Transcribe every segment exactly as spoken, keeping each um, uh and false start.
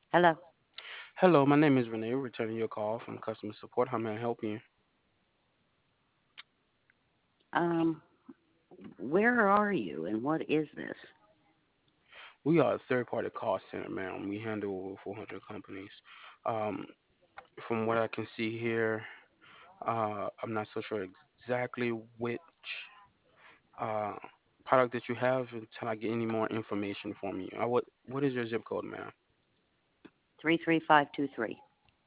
Hello. Hello, my name is Renee, returning your call from customer support. How may I help you? Um, where are you and what is this? We are a third-party call center, ma'am. We handle over four hundred companies. Um, from what I can see here, uh, I'm not so sure exactly which uh, product that you have until I get any more information from you. Uh, what What is your zip code, ma'am? three three five two three.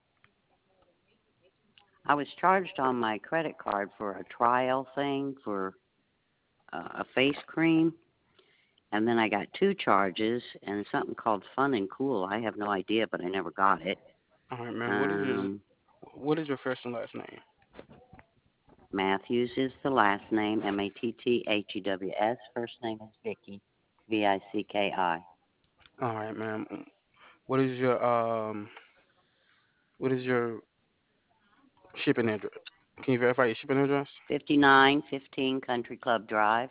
I was charged on my credit card for a trial thing for uh, a face cream, and then I got two charges and something called Fun and Cool. I have no idea, but I never got it. All right, ma'am. What is your Um, What is your first and last name? Matthews is the last name, M A T T H E W S. First name is Vicky, V I C K I. All right, ma'am. What is your um What is your shipping address? Can you verify your shipping address? fifty-nine fifteen Country Club Drive,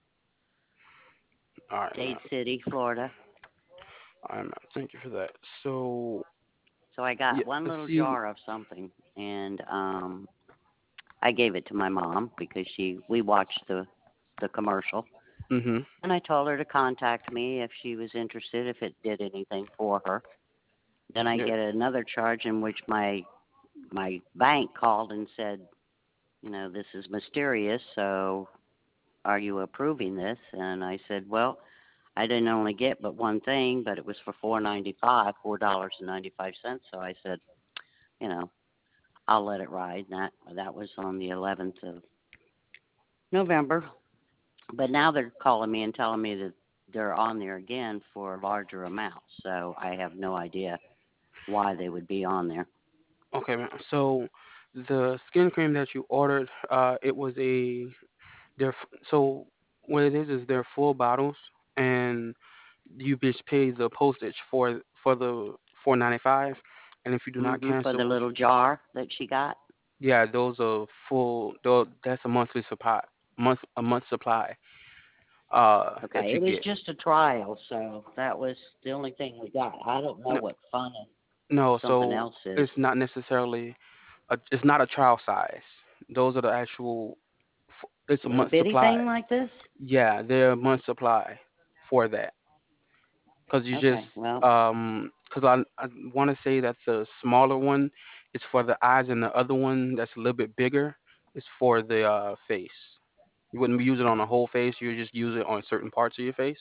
All right, ma'am. Dade City, Florida. All right, ma'am. Thank you for that. So, So I yeah, got one let's little see. jar of something, and um, I gave it to my mom because she we watched the the commercial, Mhm. and I told her to contact me if she was interested, if it did anything for her. Then I Yeah. get another charge in which my my bank called and said, you know, this is mysterious, so are you approving this? And I said, well, I didn't only get but one thing, but it was for four ninety five, four dollars and ninety five cents. So I said, you know, I'll let it ride. And that that was on the eleventh of November. But now they're calling me and telling me that they're on there again for larger amounts. So I have no idea why they would be on there. Okay, ma'am. So, the skin cream that you ordered, uh, it was a they're f- so what it is is they're full bottles, and you just pay the postage for for the four ninety five, and if you do not Mhm. For the cancel, little jar that she got. yeah, those are full. Those, that's a monthly supply, month a month supply, uh, that Okay, you it was get. just a trial, so that was the only thing we got. I don't know No, what fun and no, something so else is. it's not necessarily a, it's not a trial size. Those are the actual. f- It's a Little month bitty supply. thing like this. Yeah, they're a month supply for that. Cause you just Okay, well, um, cause I I want to say that the smaller one is for the eyes, and the other one that's a little bit bigger is for the uh face. You wouldn't use it on the whole face. You would just use it on certain parts of your face.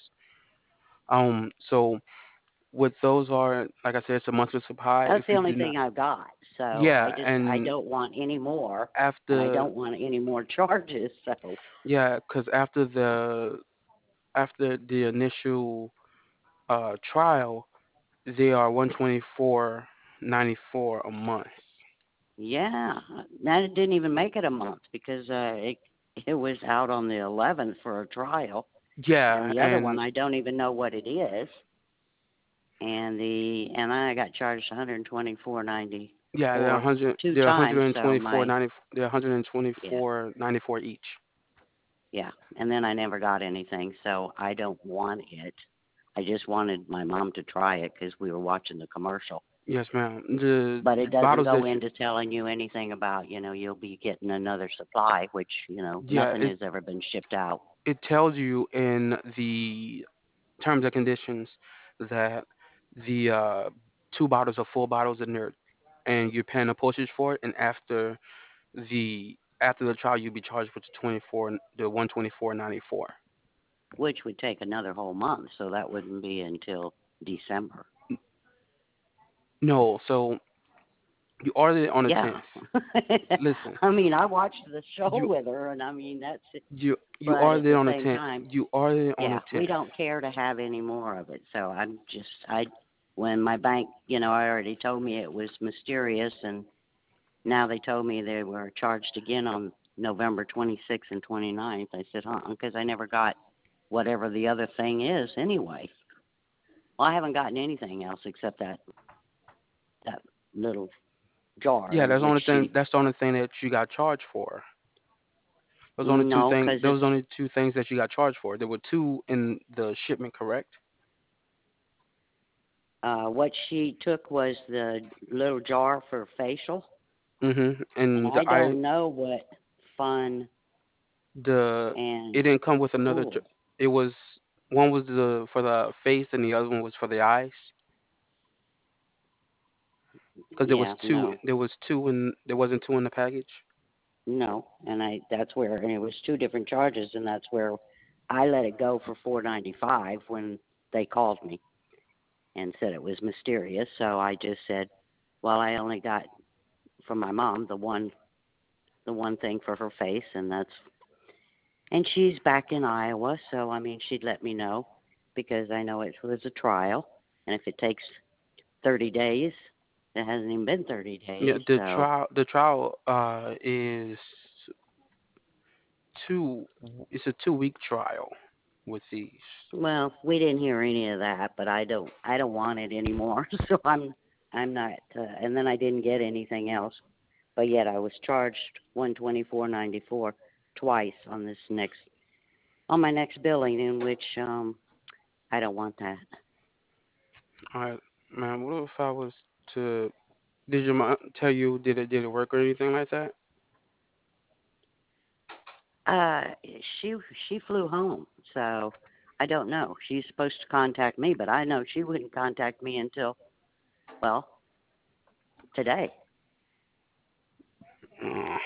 Um, so what those are, like I said, it's a monthly supply. that's If the you only do not, thing I've got. So I yeah, just I and don't want any more, and I after don't want any more charges. So yeah, cause after the after the initial uh trial, they are one twenty four ninety four a month. yeah, that didn't even make it a month because uh, it it was out on the eleventh for a trial, and Yeah, the other one and I don't even know what it is, and the and I got charged one hundred twenty four ninety yeah, they're one four hundred, two they're times. So 124 my 90, they're yeah 124 94 each. yeah, and then I never got anything, so I don't want it. I just wanted my mom to try it because we were watching the commercial. Yes, ma'am. The But it doesn't bottles that go you, into telling you anything about, you know, you'll be getting another supply, which, you know, yeah, nothing it has ever been shipped out. it tells you in the terms and conditions that the uh two bottles are full bottles and they're and you're paying a postage for it, and after the after the trial you'll be charged with the twenty four the one twenty four ninety four. Which would take another whole month, so that wouldn't be until December. No, so you ordered it on the Yeah. tenth. Listen, I mean, I watched the show you with her, and I mean, that's it. you you But ordered at it the on the same tenth. time, You ordered it on the yeah, we tenth. don't care to have any more of it. So I'm just, I, when my bank, you know, I already told me it was mysterious, and now they told me they were charged again on November twenty-sixth and twenty-ninth. I said, huh, because I never got whatever the other thing is anyway. Well, I haven't gotten anything else except that that little jar Yeah, in that's the which only thing. she, That's the only thing that you got charged for. Those only two no, things. because it's, Those only two things that you got charged for. There were two in the shipment, correct? Uh, what she took was the little jar for facial, Mhm. and And the I I don't know what fun the it and didn't come with another. cool. j- It was one was the for the face and the other one was for the eyes. Because there was Yeah, two. no, There was two in. There wasn't two in the package. no, and I that's where and it was two different charges, and that's where I let it go for four ninety five when they called me and said it was mysterious. So I just said, well, I only got from my mom the one the one thing for her face, and that's and she's back in Iowa, so I mean she'd let me know because I know it was a trial, and if it takes thirty days, it hasn't even been thirty Yeah. days, The so trial. The trial uh is two. It's a two week trial with these. well, we didn't hear any of that, but I don't I don't want it anymore, so I'm I'm not uh, and then I didn't get anything else, but yet I was charged one twenty-four ninety-four twice on this next on my next billing in which um I don't want that. All right, man. What if I was to? Did your mom tell you? Did it? Did it work or anything like that? Uh, she she flew home, so I don't know. She's supposed to contact me, but I know she wouldn't contact me until well today. Mm.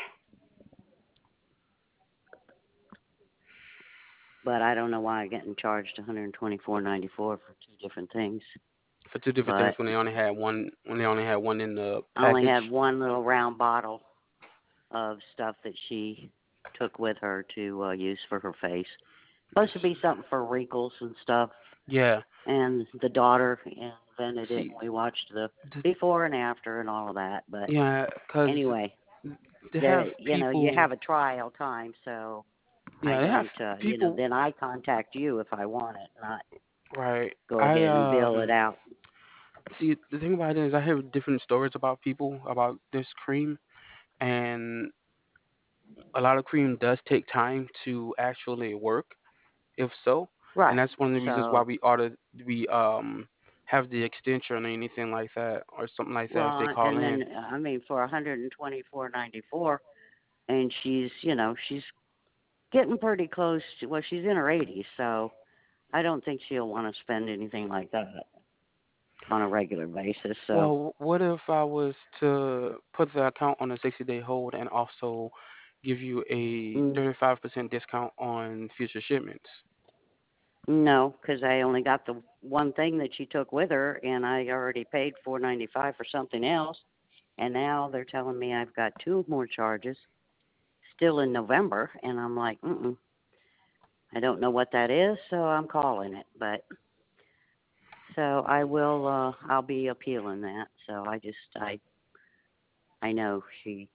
But I don't know why I'm getting charged one hundred twenty-four ninety-four for two different things. For two different things But when they only had one. When they only had one in the I only package. had one little round bottle of stuff that she took with her to uh, use for her face. Supposed to be something for wrinkles and stuff. Yeah. And the daughter invented it, See. and we watched the The, before and after and all of that. But yeah, cause anyway, they have the you know you people. have a trial time, so I Yeah, they have don't uh, you know people. then I contact you if I want it, not Right. go I ahead and bill it um. out. See, the thing about it is, I hear different stories about people about this cream, and a lot of cream does take time to actually work. If so, and Right. that's one of the reasons why So we ought to we um have the extension or anything like that or something like that if they well, call and in. then I mean for one hundred twenty-four ninety-four, and she's you know she's getting pretty close to well she's in her eighties, so I don't think she'll want to spend anything like that on a regular basis. So Well, what if I was to put the account on a sixty day hold and also give you a mm, thirty-five percent discount on future shipments? no, because I only got the one thing that she took with her, and I already paid four ninety five for something else, and now they're telling me I've got two more charges still in November, and I'm like, mm I don't know what that is, so I'm calling it. But so I will, uh, I'll be appealing that. So I just, I, I know she,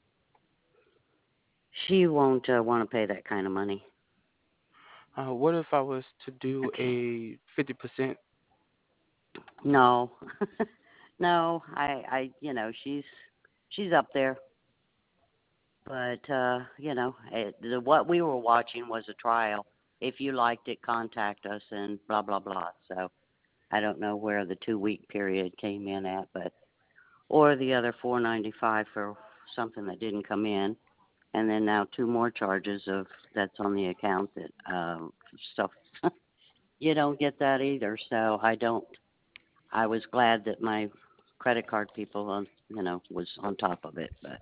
she won't uh, want to pay that kind of money. Uh, what if I was to do Okay. a fifty percent? No, no, I, I, you know, she's, she's up there. But uh, you know, it, the, what we were watching was a trial. If you liked it, contact us and blah blah blah. So I don't know where the two week period came in at, but or the other four ninety five for something that didn't come in, and then now two more charges of that's on the account that um, stuff you don't get that either. So I don't. I was glad that my credit card people, on you know, was on top of it, but.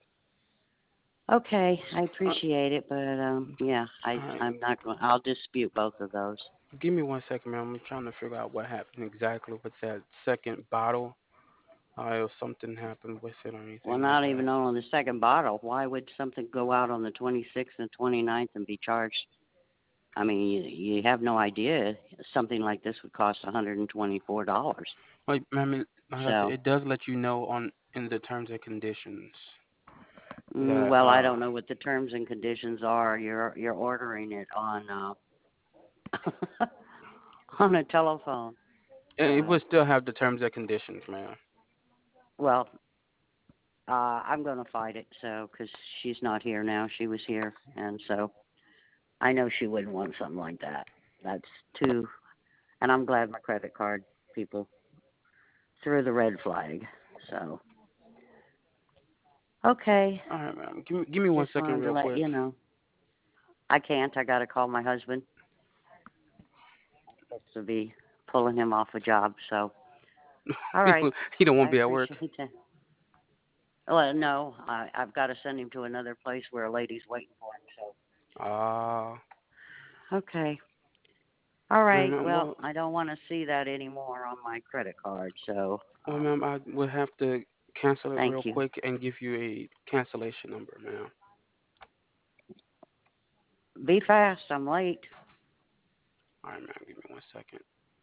Okay, I Uh, appreciate it, but um, yeah, I uh, I'm not going. I'll dispute both of those. Give me one second, man. I'm trying to figure out what happened exactly with that second bottle. Uh, if something happened with it or Well, anything like not that. even on the second bottle. Why would something go out on the twenty-sixth and twenty-ninth and be charged? I mean, you, you have no idea something like this would cost one hundred twenty-four dollars. Like, I mean, like I said, So, it does let you know on in the terms and conditions mm, that well, I uh, don't know what the terms and conditions are. You're you're ordering it on uh, on a telephone. it Uh, would still have the terms and conditions, man. well, uh, I'm going to fight it. So, because she's not here now, she was here, and so I know she wouldn't want something like that. That's too, and I'm glad my credit card people through the red flag. So, okay, All right, ma'am. Give me give me one just second, wanted to real let quick. you know. I can't. I got to call my husband. To be pulling him off a job. So, all he right. don't he don't want I to be at work. appreciate it. Well, no, I, I've got to send him to another place where a lady's waiting for him. Ah, So, okay. All all right, right. ma'am. Well, Well, I don't want to see that anymore on my credit card. So, well, um, ma'am, I will have to cancel it thank real you. quick and give you a cancellation number, ma'am. Be fast. I'm late. All right, ma'am. Give me one second.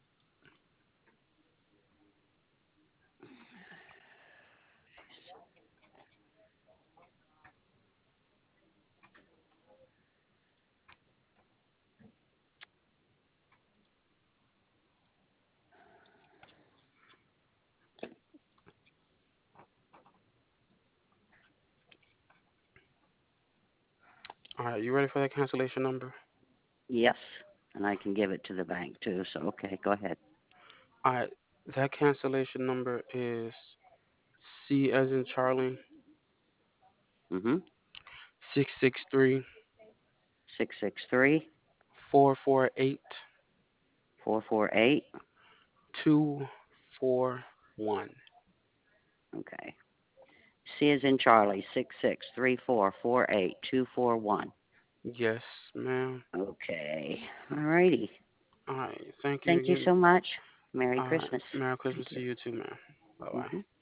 All right, you ready for that cancellation number? Yes. And I can give it to the bank too. So, okay. Go ahead. All right, that cancellation number is C as in Charlie, Mm-hmm. six six three Six six three four four eight four four eight. two four one. Okay. C is in Charlie. Six six three four four eight two four one. Yes, ma'am. Okay. All righty. All right, thank you Thank you again. so much. Merry All right, Christmas. Merry Christmas Thank you. to you too, ma'am. Bye bye. Mhm.